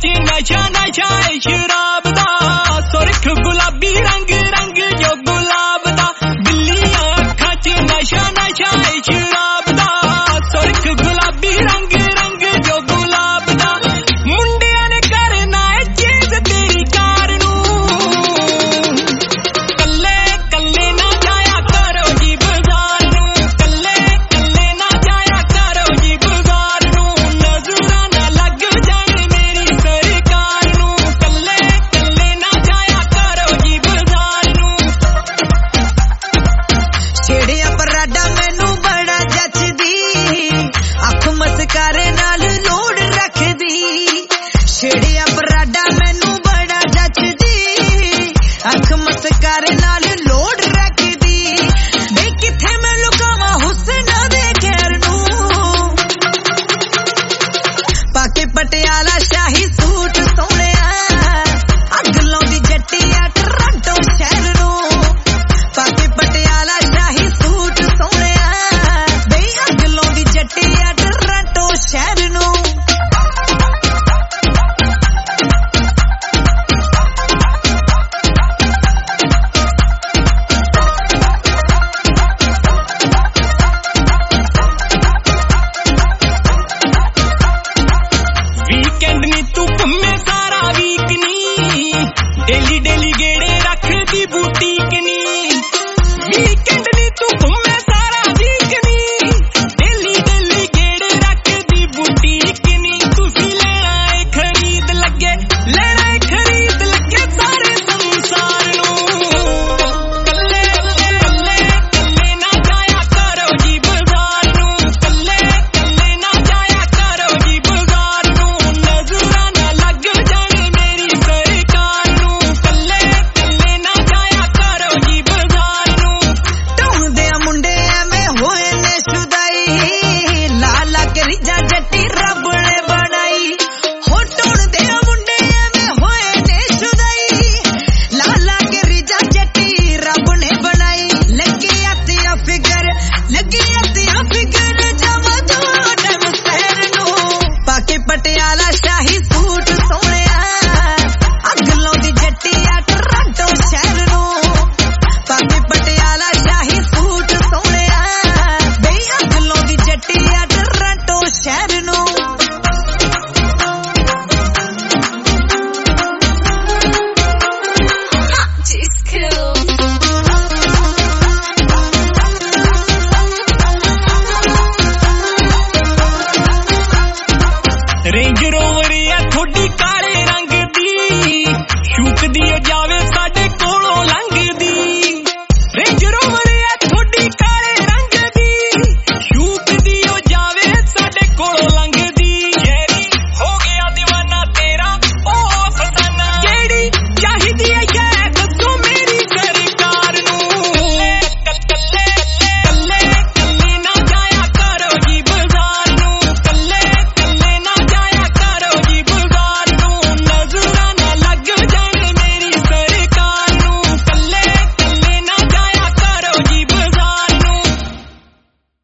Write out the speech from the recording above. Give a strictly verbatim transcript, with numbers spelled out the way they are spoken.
च नशा नशा है शराब दा सुरख गुलाबी रंग रंग जो गुलाब दा बिल्लियां अखां च नशा नशा है शराब दा सुरख गुलाबी रंग रंग जो गुलाब दा मुंडियां ने करना है चीज तेरी कार नू कल्ले कल्ले ना जाया करो जी बाजार नू कल्ले कल्ले ना जाया करो जी बाजार नू नजरां ना लग जाए मेरी सरकार नू कल्ले कल्ले ना जाया करो जी बाजार नू छेड़िया पराडा मैनू बड़ा जचदी अख मस्कारे नाल लोड रखदी छेड़िया पराडा मैनू बड़ा जचदी अख मस्कारे नाल लोड रखदी वे किथे मैं लुकावा हुस्ना दे खैर नू पाके पटियाला शाही सूट सोहणिया अग लाउंदी जट्टिया टोरंटो शहर नू पाके पटियाला शाही सूट सोहणिया वे अग लाउंदी जट्टिया टोरंटो शहर नू वीकेंड नी तू घूमे सारा वीक नी डेली डेली गेड़े रखदी बुटीक नी वीकेंड नी तू घूमे सारा वीक नी डेली डेली गेड़े रखदी बुटीक नी तुसी लेना है खरीद लगे लेना है खरीद लगे सारे संसार नू कल्ले कल्ले कल्ले ना जाया करो जी बाजार नू कल्ले कल्ले ना जाया करो जी बाजार नू नजरां ना लग जाए मेरी सरकार नू कल्ले कल्ले ना जाया करो जी बाजार नू ढूंढदे मुंडे एवें होए ने शुदाई लाला के रिजा जट्टी रब ने बनाई हो ढूंढदे मुंडे एवें होए ने शुदाई लाला के रिजा जट्टी रब ने बनाई लगी अतिया फिगर लगी अतिया फिगर जवा दो टम सहर नू पाके पटियाला शाही सूट सोहणिया